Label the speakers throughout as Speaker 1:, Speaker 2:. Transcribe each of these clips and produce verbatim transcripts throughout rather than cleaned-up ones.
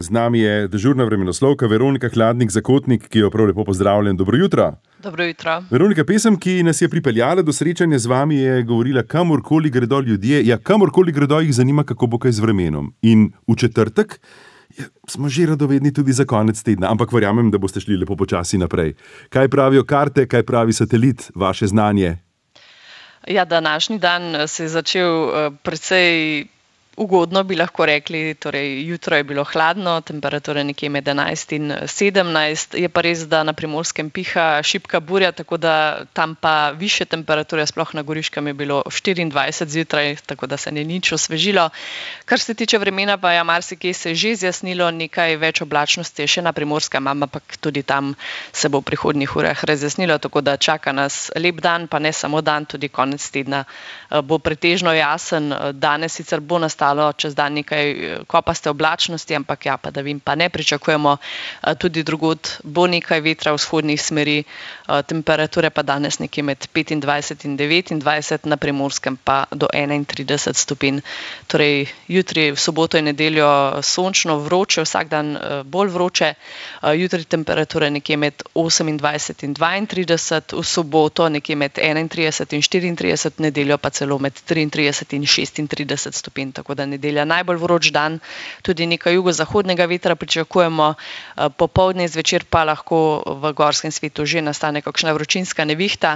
Speaker 1: Z nami je dežurna vremenoslovka Veronika Hladnik-Zakotnik, ki jo prav lepo pozdravljam. Dobro jutro.
Speaker 2: Dobro jutro.
Speaker 1: Veronika, pesem, ki nas je pripeljala do srečanja z vami, je govorila: kamorkoli gredo ljudje, ja, kamorkoli gredo, jih zanima, kako bo kaj z vremenom. In v četrtek ja, smo že radovedni tudi za konec tedna, ampak verjamem, da boste šli lepo počasi naprej. Kaj pravijo karte, kaj pravi satelit, vaše znanje?
Speaker 2: Ja, današnji dan se je začel uh, precej ugodno, bi lahko rekli. Torej, jutro je bilo hladno, temperatura nekje med enajst in sedemnajst. Je pa res, da na Primorskem piha šibka burja, tako da tam pa višje temperature, sploh na Goriškem je bilo štiriindvajset zjutraj, tako da se ni nič osvežilo. Kar se tiče vremena, pa ja, marsikje se je že zjasnilo, nekaj več oblačnosti je še na Primorskem, ampak tudi tam se bo v prihodnjih urah razjasnilo, tako da čaka nas lep dan, pa ne samo dan, tudi konec tedna bo pretežno jasen. Danes sicer bo nastalo čez dan nekaj kopaste oblačnosti, ampak ja, padavin pa ne pričakujemo. Tudi drugod bo nekaj vetra vzhodnih smeri, temperature pa danes nekje med petindvajset in devetindvajset, na Primorskem pa do enaintrideset stopinj. Torej, jutri v soboto in nedeljo sončno, vroče, vsak dan bolj vroče. Jutri temperature nekje med osemindvajset in dvaintrideset, v soboto nekje med enaintrideset in štiriintrideset, nedeljo pa celo med triintrideset in šestintrideset stopinj. Tako da nedelja najbolj vroč dan, tudi nekaj jugozahodnega vetra pričakujemo, popoldne zvečer pa lahko v gorskem svetu že nastane kakšna vročinska nevihta,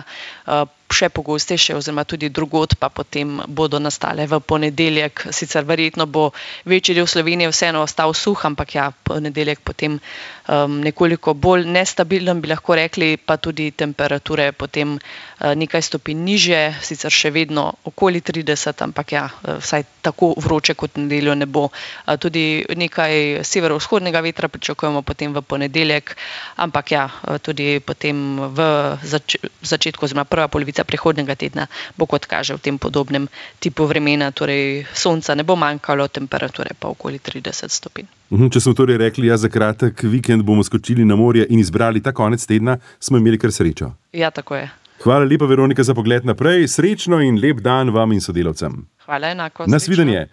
Speaker 2: še pogostejše oziroma tudi drugod pa potem bodo nastale v ponedeljek. Sicer verjetno bo večji del Slovenije vseeno ostal suh, ampak ja, ponedeljek potem um, nekoliko bolj nestabilen, bi lahko rekli, pa tudi temperature potem uh, nekaj stopinj nižje, sicer še vedno okoli trideset, ampak ja, vsaj tako vroče kot nedeljo ne bo. Uh, tudi nekaj severovzhodnega vetra pričakujemo potem v ponedeljek, ampak ja, tudi potem v zač- začetku oziroma prva polovica prihodnjega tedna bo, kot kaže, v tem podobnem tipu vremena, torej sonca ne bo manjkalo, temperature pa okoli trideset stopinj.
Speaker 1: Če smo torej rekli, ja, za kratek vikend bomo skočili na morje in izbrali ta konec tedna, smo imeli kar srečo.
Speaker 2: Ja, tako je.
Speaker 1: Hvala lepa, Veronika, za pogled naprej. Srečno in lep dan vam in sodelavcem.
Speaker 2: Hvala, enako.
Speaker 1: Nasvidenje.